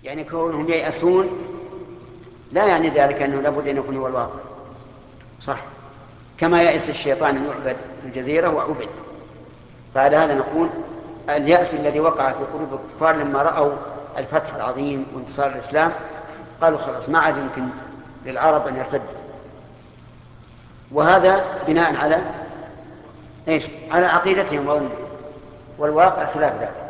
يعني كونهم ييأسون لا يعني ذلك أنه لابد أن يكون هو الواقع، صح؟ كما يأس الشيطان أن يعبد في الجزيرة وعبد. فعلى هذا نقول اليأس الذي وقع في قلوب الكفار لما رأوا الفتح العظيم وانتصار الإسلام قالوا خلاص ما عاد يمكن للعرب أن يرتدوا. وهذا بناء على إيش؟ على عقيدتهم وظنهم، والواقع خلاف ذلك.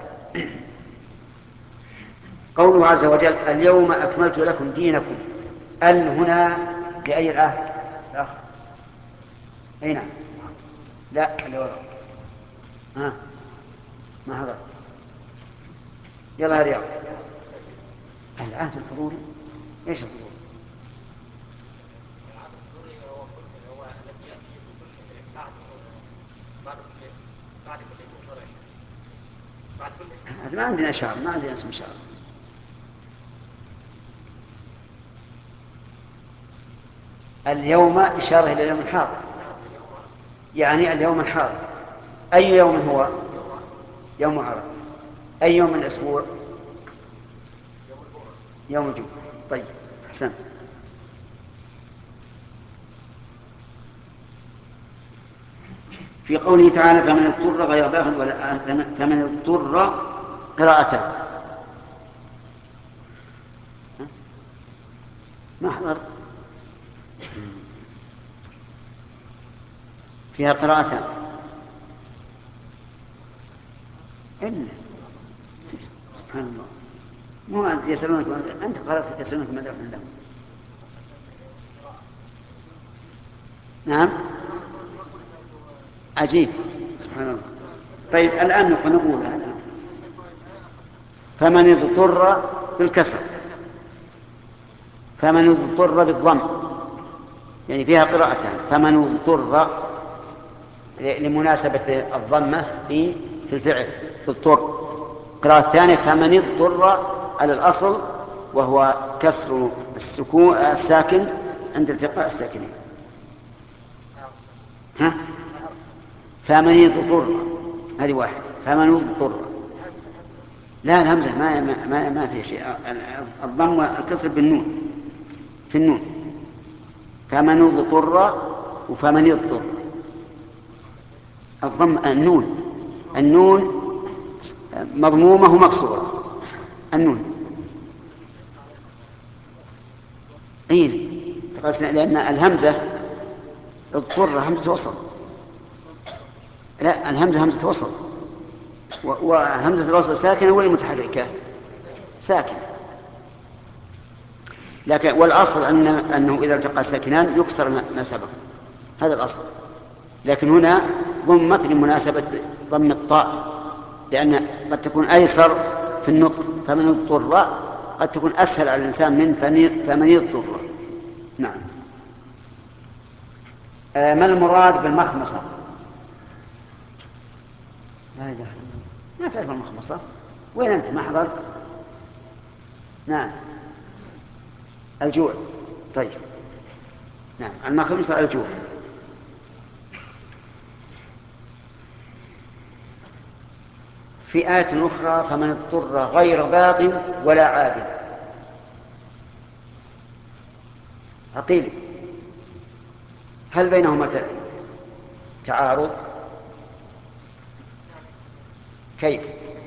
قوله عز وجل اليوم أكملت لكم دينكم، هنا لأي الآخر؟ أي نعم. لا اللي وراء. ما هذا؟ يلا يا رياض. العهد الحضوري ايش الحضور؟ ما عندنا شعر، ما عندنا اسم شعر. اليوم إشارة إلى اليوم الحاضر، يعني اليوم الحاضر. أي يوم هو؟ يوم عرفة. أي يوم من الأسبوع؟ يوم الجمعة. طيب أحسن. في قوله تعالى فمن اضطر غير باغ ولا فمن اضطر قراءة ما حضر فيها قراءتان إلا سبحان الله. مو يسألونك أنت قرأت يسألونك ماذا يفعل لهم. نعم عجيب سبحان الله. طيب الآن نقول فمن اضطر بالكسر، فمن اضطر بالضم، يعني فيها قراءتان. فمن اضطر لمناسبة الضمة في الفعل اضطر. قراءة ثانية فمن اضطر على الأصل وهو كسر السكون الساكن عند التقاء الساكنين. فمن اضطر هذه واحد. فمن اضطر لا الهمزة ما في شيء. الضم والكسر بالنون في النون. فمن اضطر وفمن اضطر. الضم النون مضمومة ومكسورة. النون لأن الهمزة اضطر همزة وصل. لا الهمزة همزة وصل، وهمزة الوصل ساكنة والمتحركة ساكنة. لكن والأصل أنه إذا التقى الساكنان يكسر ما سبق، هذا الأصل. لكن هنا ضمت لمناسبة ضم الطاء، لأن قد تكون أيسر في النطق. فمن اضطر قد تكون أسهل على الإنسان من فمن اضطر. نعم. ما المراد بالمخمصة؟ لا إله إلا الله. ما تعرف المخمصة؟ وين أنت ما حضرت؟ نعم الجوع. طيب نعم المخمصة الجوع. في آية أخرى فمن اضطر غير باغ ولا عاد. عقيل هل بينهما تعارض؟ كيف؟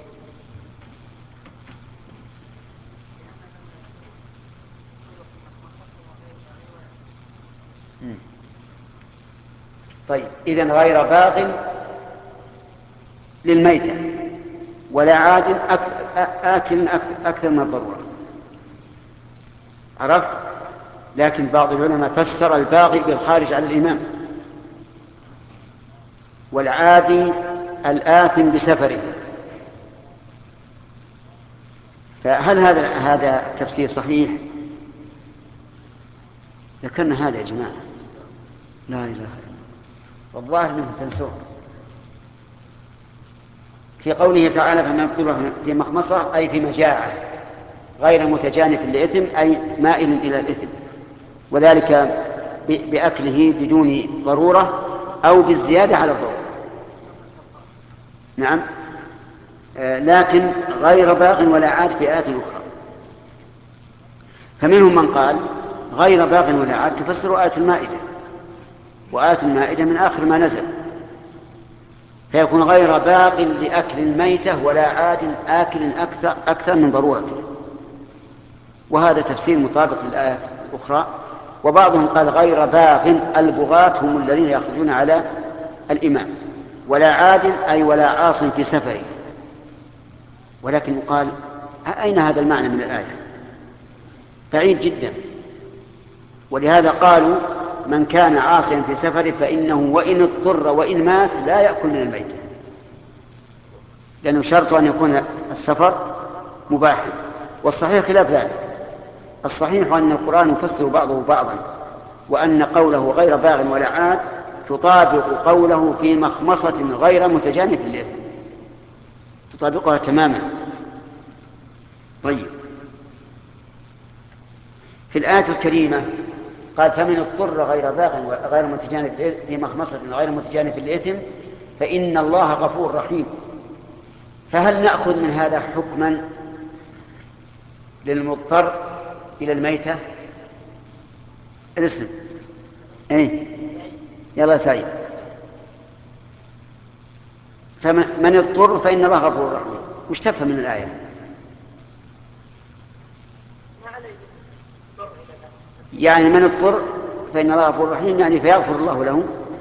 طيب إذن غير باغ للميتة ولا عاد آكل أكثر من الضرورة. عرفت؟ لكن بعض العلماء فسر الباغي بالخارج على الإمام، والعادي الآثم بسفره. فهل هذا التفسير صحيح؟ ذكرنا هذا يا جماعة. لا إله إلا الله. والله منه تنسون. في قوله تعالى فمن اضطر في مخمصة أي في مجاعة غير متجانف للإثم أي مائل إلى الإثم، وذلك بأكله بدون ضرورة أو بالزيادة على الضرورة. نعم. لكن غير باغ ولا عاد في آيات أخرى. فمنهم من قال غير باغ ولا عاد تفسر آية المائدة، وآية المائدة من آخر ما نزل، فيكون غير باغ لأكل الميتة ولا عاد آكل أكثر من ضرورته. وهذا تفسير مطابق للآية الأخرى. وبعضهم قال غير باغ، البغاة هم الذين يخرجون على الإمام، ولا عاد أي ولا عاص في سفره. ولكن يقال أين هذا المعنى من الآية؟ بعيد جدا. ولهذا قالوا من كان عاصيا في سفره فإنه وإن اضطر وإن مات لا يأكل من الميت، لأنه شرط أن يكون السفر مباحا. والصحيح خلاف ذلك. الصحيح أن القرآن يفسر بعضه بعضا، وأن قوله غير باغ ولا عاد تطابق قوله في مخمصة غير متجانف للإثم، تطابقها تماما. طيب، في الآية الكريمة قال فمن اضطر غير باغ غير متجانف في مخمصة غير متجانف للإثم فإن الله غفور رحيم. فهل نأخذ من هذا حكما للمضطر إلى الميتة؟ الاسم ايه يلا سعيد. فمن اضطر فإن الله غفور رحيم، وش تفهم من الآية؟ يعني من اضطر فإن الله غفور رحيم، يعني فيغفر الله له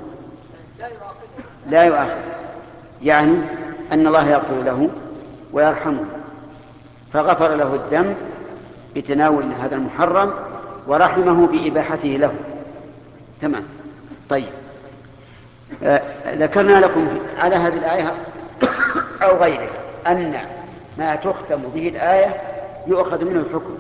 لا يؤاخذ، يعني أن الله يغفر له ويرحمه، فغفر له الذنب بتناول هذا المحرم ورحمه بإباحته له. تمام. طيب، ذكرنا لكم على هذه الآية أو غيرها أن ما تختم به الآية يؤخذ منه الحكم،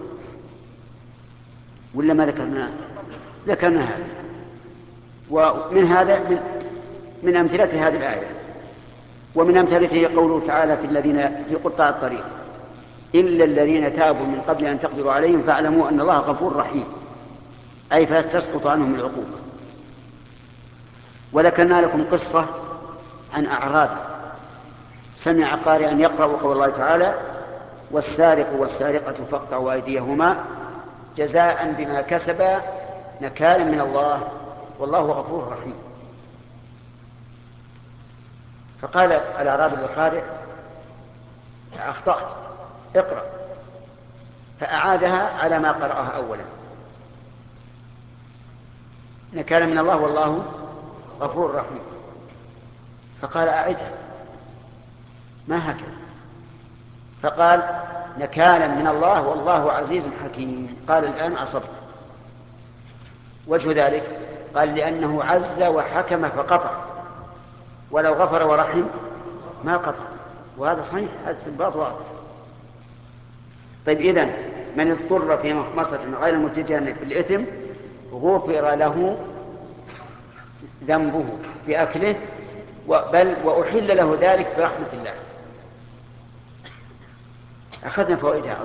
ولا ما ذكرنا هذا. ومن هذا من أمثلة هذه الآية، ومن أمثلته قوله تعالى في الذين في قطاع الطريق إلا الذين تابوا من قبل أن تقدروا عليهم فاعلموا أن الله غفور رحيم، أي فتسقط عنهم العقوبة. وذكرنا لكم قصة عن أعرابي سمع قارئا يقرأ قول الله تعالى والسارق والسارقة فاقطعوا أيديهما جزاء بما كسبا نكالا من الله والله غفور رحيم. فقال الأعرابي للقارئ أخطأت، اقرأ، فأعادها على ما قرأها أولا، نكالا من الله والله غفور رحيم. فقال أعدها، ما هكذا؟ فقال نكالا من الله والله عزيز حكيم. قال الآن عصبت. وجه ذلك قال لأنه عز وحكم فقطع، ولو غفر ورحم ما قطع، وهذا صحيح، هذا استنباط واضح. طيب، إذن من اضطر في مخمصة غير متجانف بالإثم غفر له ذنبه بأكله، بل وأحل له ذلك برحمة الله. أخذنا فوائدها.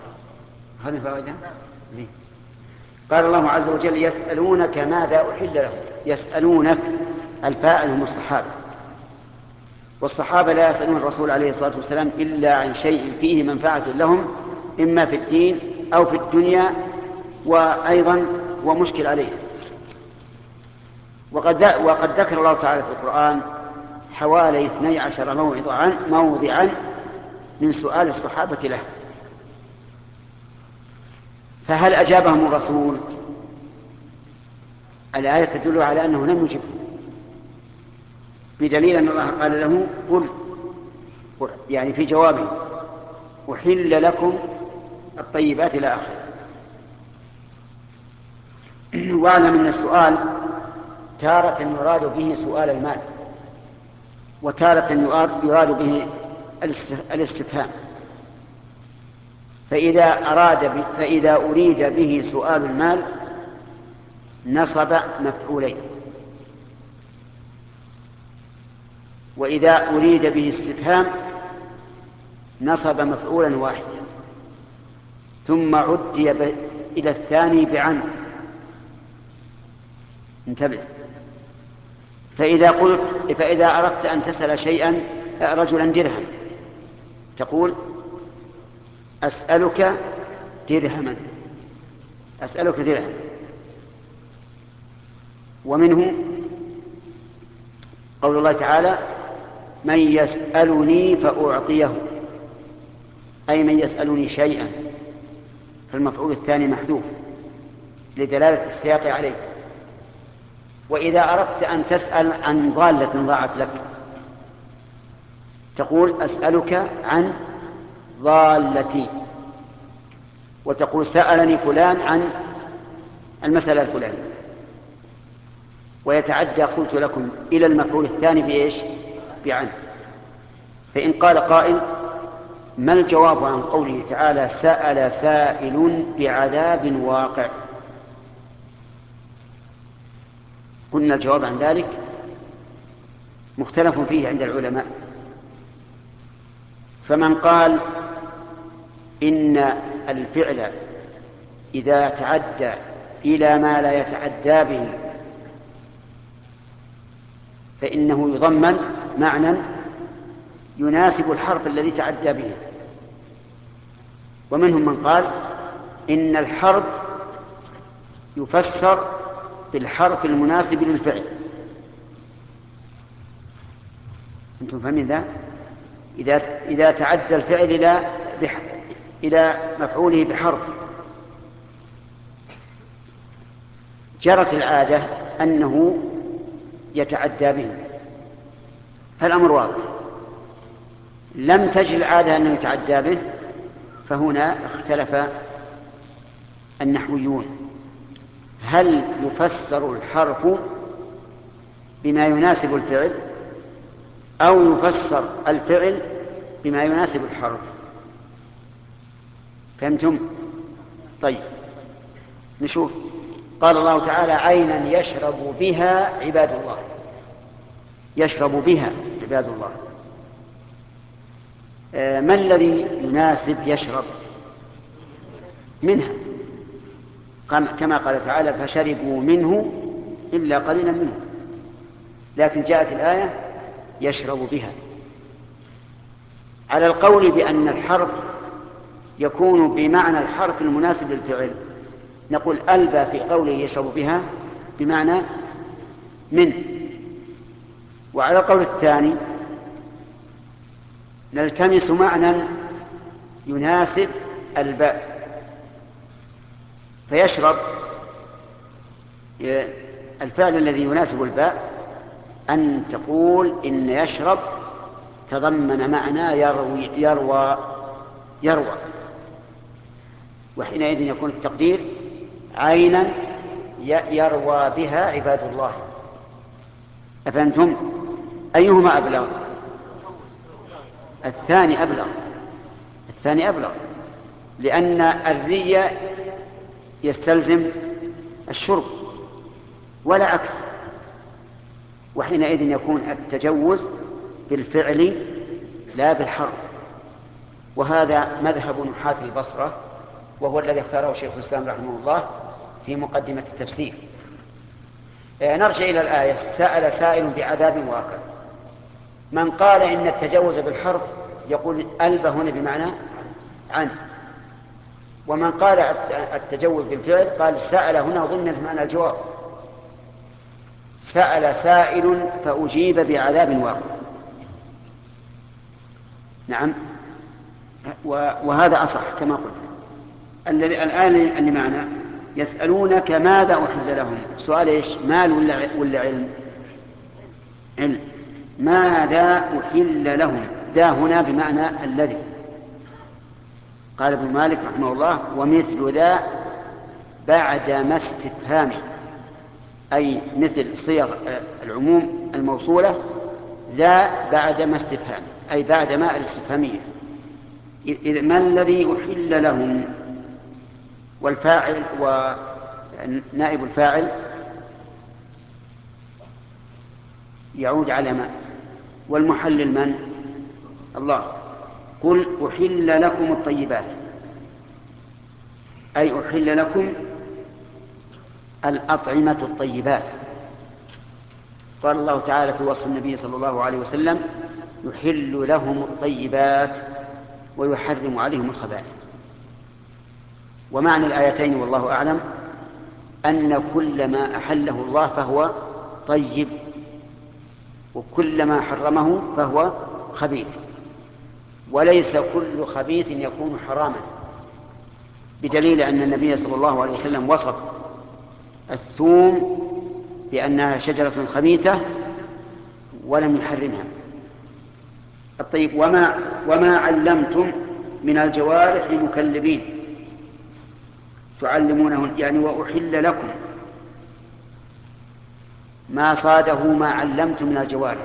زين. قال الله عز وجل يسألونك ماذا أحل له. يسألونك الفاعل هم الصحابة، والصحابة لا يسألون الرسول عليه الصلاة والسلام إلا عن شيء فيه منفعة لهم، إما في الدين أو في الدنيا، وأيضا ومشكل عليه. وقد ذكر الله تعالى في القرآن حوالي 12 موضعا من سؤال الصحابة له. فهل أجابهم الرسول؟ الآية تدل على أنه لم يجبه، بدليل أن الله قال له قل، يعني في جوابه أحل لكم الطيبات إلى آخره. واعلم أن السؤال تارة يراد به سؤال المال، وتارة يراد به الاستفهام. فإذا أريد به سؤال المال نصب مفعولين، وإذا أريد به استفهام نصب مفعولا واحدا، ثم عدي إلى الثاني بعن. انتبه. فإذا أردت أن تسأل شيئا رجلا درهم تقول أسألك درهما، أسألك درهم. ومنه قول الله تعالى من يسألني فأعطيه، أي من يسألني شيئا، فالمفعول الثاني محذوف لدلالة السياق عليه. وإذا أردت أن تسأل عن ضالة ضاعت لك تقول أسألك عن ضالتي، وتقول سألني فلان عن المسألة الفلانية. ويتعدى قلت لكم إلى المفعول الثاني بإيش؟ بعن. فإن قال قائل ما الجواب عن قوله تعالى سأل سائل بعذاب واقع؟ قلنا الجواب عن ذلك مختلف فيه عند العلماء. فمن قال إن الفعل إذا تعدى إلى ما لا يتعدى به فإنه يضمن معنى يناسب الحرف الذي تعدى به. ومنهم من قال إن الحرف يفسر بالحرف المناسب للفعل. أنتم فاهمين ذا؟ إذا تعدى الفعل إلى مفعوله بحرف جرت العادة أنه يتعدى به. فالأمر واضح. لم تجد العادة أنه يتعدى به، فهنا اختلف النحويون هل يفسر الحرف بما يناسب الفعل أو يفسر الفعل بما يناسب الحرف. فهمتم؟ طيب نشوف. قال الله تعالى عينا يشرب بها عباد الله. يشرب بها عباد الله. ما الذي يناسب يشرب منها؟ كما قال تعالى فشربوا منه إلا قليلا منه. لكن جاءت الآية يشرب بها. على القول بأن الحرف يكون بمعنى الحرف المناسب للفعل نقول ألبى في قوله يشرب بها بمعنى من. وعلى القول الثاني نلتمس معنى يناسب الباء فيشرب الفعل الذي يناسب الباء أن تقول إن يشرب تضمن معنى يروى وحينئذ يكون التقدير عينا يروى بها عباد الله. أفهمتم؟ أيهما أبلغ؟ الثاني أبلغ لأن الري يستلزم الشرب ولا عكس. وحينئذ يكون التجوز بالفعل لا بالحرف. وهذا مذهب نحاة البصرة وهو الذي اختاره شيخ الإسلام رحمه الله في مقدمة التفسير. نرجع إلى الآية سأل سائل بعذاب واقع. من قال إن التجوز بالحرف يقول ألبى هنا بمعنى عن. ومن قال التجوز بالفعل قال سأل هنا ضمن معنى الجواب. سأل سائل فأجيب بعذاب واقع. نعم. وهذا أصح كما قلت. الآن اللي معنا يسألونك ماذا أحل لهم. سؤال إيش؟ مال ولا علم؟ علم. ماذا أحل لهم؟ ذا هنا بمعنى الذي. قال ابن مالك رحمه الله ومثل ذا بعد ما استفهام، أي مثل صيغ العموم الموصولة ذا بعد ما استفهام أي بعد ما الاستفهامية. إذ ما الذي أحل لهم؟ والفاعل ونائب الفاعل يعود على ما. والمحلل من؟ الله. قل أحل لكم الطيبات أي أحل لكم الأطعمة الطيبات. قال الله تعالى في وصف النبي صلى الله عليه وسلم يحل لهم الطيبات ويحرم عليهم الخبائث. ومعنى الآيتين والله أعلم أن كل ما أحله الله فهو طيب، وكل ما حرمه فهو خبيث، وليس كل خبيث يكون حراما، بدليل أن النبي صلى الله عليه وسلم وصف الثوم بأنها شجرة خبيثة ولم يحرمها. الطيب وما علمتم من الجوارح مكلبين تعلمونهن، يعني وأحل لكم ما صاده ما علمتم من الجوارح.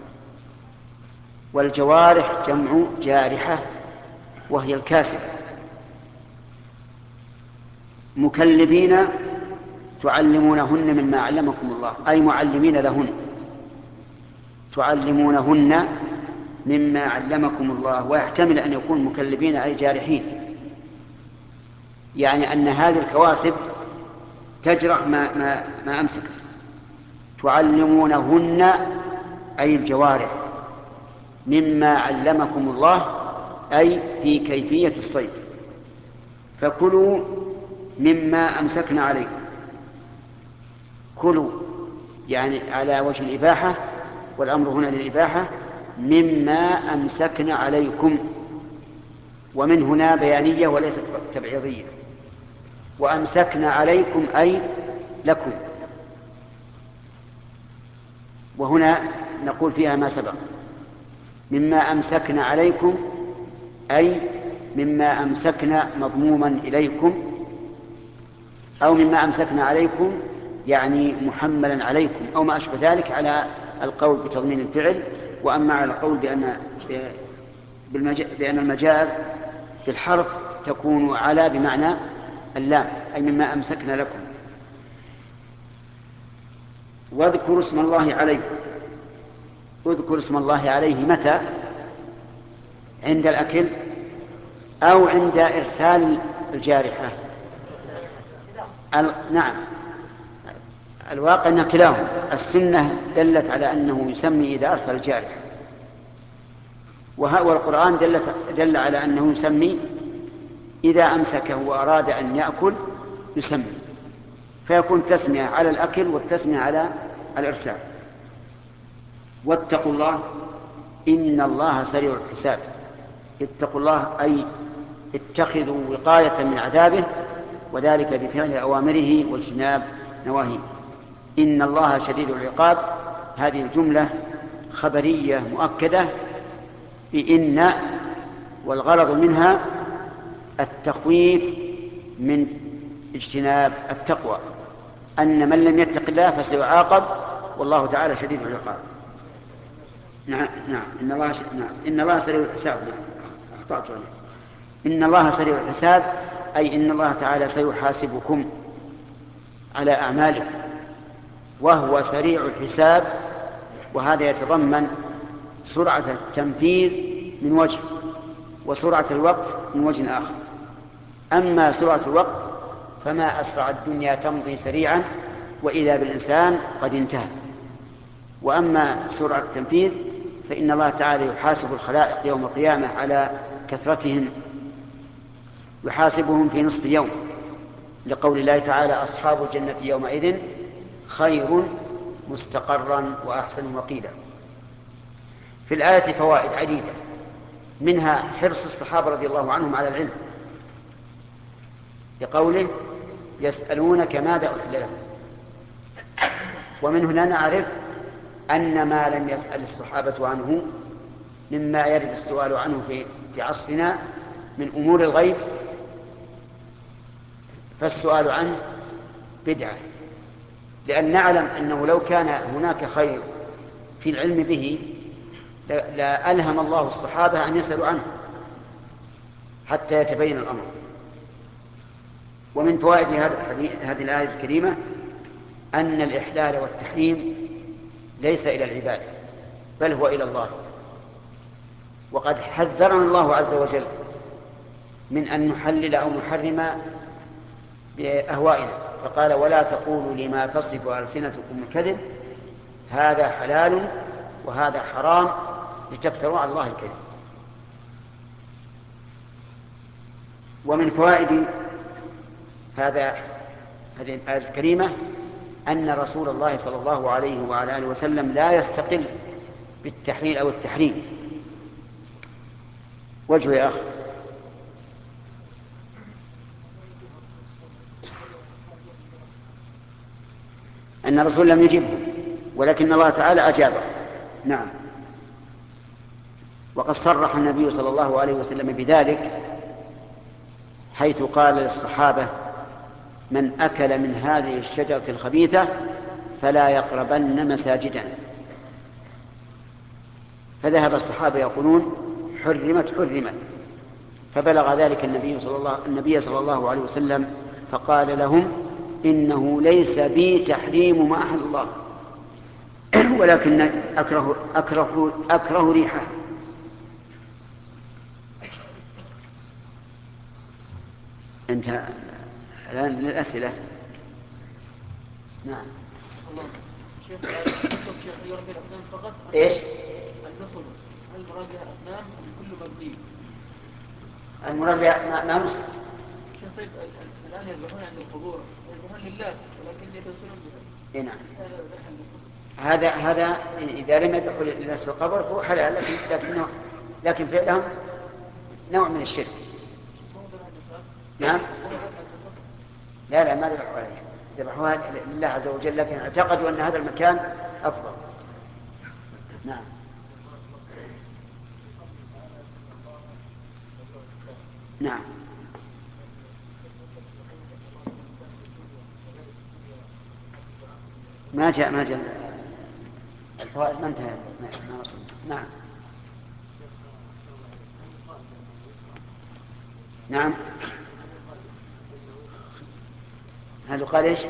والجوارح جمع جارحة وهي الكاسبة. مكلبين تعلمونهن مما علمكم الله، أي معلمين لهن، تعلمونهن مما علمكم الله. ويحتمل أن يكون مكلبين أي جارحين، يعني أن هذه الكواسب تجرح ما أمسكت. تعلمونهن أي الجوارح مما علمكم الله، أي في كيفية الصيد. فكلوا مما أمسكنا عليكم. كلوا يعني على وجه الإباحة، والأمر هنا للإباحة. مما أمسكنا عليكم، ومن هنا بيانية وليست تبعيضية. وأمسكنا عليكم أي لكم، وهنا نقول فيها ما سبق. مما أمسكنا عليكم أي مما أمسكنا مضموما إليكم، أو مما أمسكنا عليكم يعني محملا عليكم، أو ما أشبه ذلك، على القول بتضمين الفعل. وأما على القول بأن المجاز بالحرف تكون على بمعنى اللام، أي مما أمسكنا لكم. واذكروا اسم الله عليه. اذكر اسم الله عليه متى؟ عند الأكل أو عند إرسال الجارحة؟ نعم، الواقع أن كلاهما. السنة دلت على أنه يسمي إذا أرسل الجارحة، والقرآن دل على أنه يسمي إذا أمسكه وأراد أن يأكل يسمي، فيكون تسمية على الأكل والتسمية على الإرسال. واتقوا الله إن الله سريع الحساب. اتقوا الله أي اتخذوا وقاية من عذابه، وذلك بفعل أوامره واجتناب نواهيه. إن الله شديد العقاب، هذه الجملة خبرية مؤكدة بإن، والغرض منها التخويف من اجتناب التقوى، أن من لم يتق الله فسيعاقب، والله تعالى شديد العقاب. نعم إن الله سريع الحساب. أخطأت عليه. إن الله سريع الحساب أي إن الله تعالى سيحاسبكم على أعمالكم، وهو سريع الحساب، وهذا يتضمن سرعة التنفيذ من وجه، وسرعة الوقت من وجه آخر. أما سرعة الوقت فما أسرع الدنيا تمضي سريعا وإذا بالإنسان قد انتهى. وأما سرعة التنفيذ فإن الله تعالى يحاسب الخلائق يوم القيامة على كثرتهم، يحاسبهم في نصف يوم، لقول الله تعالى أصحاب الجنة يومئذ خير مستقرا وأحسن مقيلا. في الآية فوائد عديدة، منها حرص الصحابة رضي الله عنهم على العلم، لقوله يسألونك ماذا أحل لهم. ومن هنا نعرف أن ما لم يسأل الصحابة عنه مما يرد السؤال عنه في عصرنا من أمور الغيب فالسؤال عنه بدعة، لأن نعلم أنه لو كان هناك خير في العلم به لألهم الله الصحابة أن يسألوا عنه حتى يتبين الأمر. ومن فوائد هذه الآية الكريمة أن الإحلال والتحريم ليس إلى العباد بل هو إلى الله، وقد حذرنا الله عز وجل من أن نحلل أو نحرم بأهوائنا، فقال ولا تقولوا لما تصف ألسنتكم الكذب هذا حلال وهذا حرام لتفتروا على الله الكذب. ومن فوائد هذه الآية الكريمة أن رسول الله صلى الله عليه وعلى آله وسلم لا يستقل بالتحليل أو التحريم. وجه يا أخي. أن الرسول لم يجبه ولكن الله تعالى أجابه. نعم. وقد صرح النبي صلى الله عليه وسلم بذلك حيث قال للصحابة: من أكل من هذه الشجرة الخبيثة فلا يقربن مساجدنا. فذهب الصحابة يقولون: حرمت حرمت. فبلغ ذلك النبي صلى الله عليه وسلم فقال لهم: إنه ليس بي تحريم ما أحل الله ولكن أكره ريحه. انتهى الآن للأسئلة. نعم. شيخ يربي الأصنام فقط؟ إيش؟ النصب هل المراد بها الأصنام أم كل مبني؟ المراد ما نصب. شيخ طيب الآن يذبحون عند القبور يذبحون لله ولكن يتوسلون بها. نعم. هذا إذا لم يدخل لنفس القبر هو حلال، لكن فعلهم نوع من الشرك. نعم. لا ما ذبحوا عليه، ذبحوها لله عز وجل، لكن اعتقدوا أن هذا المكان أفضل. نعم. نعم. ما جاء الفوائد ما انتهى ما وصلنا. نعم. نعم. هل قال ايش؟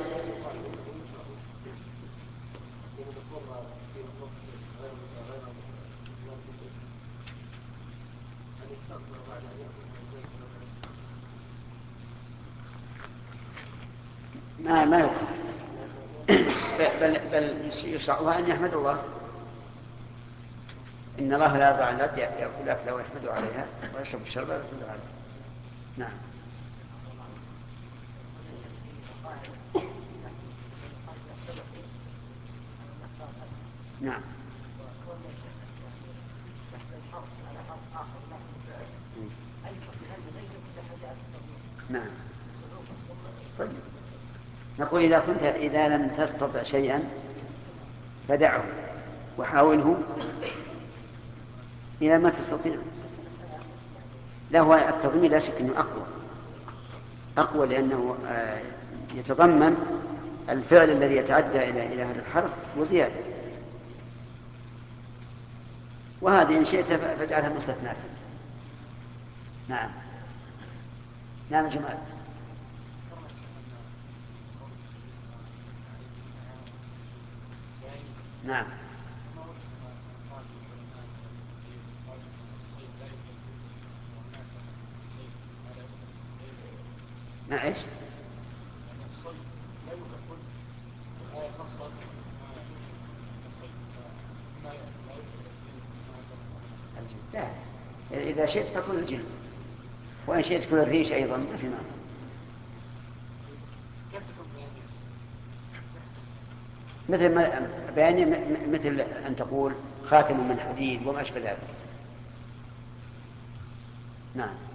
ما يقال. بل يشرعها أن يحمد الله. إن الله لا يضع العبد يأكل أكله ويحمد عليها ويشرب الشرب ويحمد عليها. نعم. نعم. نعم. طيب. نقول إذا لم تستطع شيئا فدعه وحاوله إلى ما تستطيع. لا، هو التضمين لا شك أنه أقوى لأنه يتضمن الفعل الذي يتعدى إلى هذا الحرف وزيادة. وهذه إن شئت فاجعلها مستثناة. نعم. نعم جمال. نعم. ما إيش؟ لا، إذا شئت فكل الجلد، وإن شئت كل الريش أيضا ما في معنى. مثل أن تقول خاتم من حديد وما أشبه ذلك. نعم.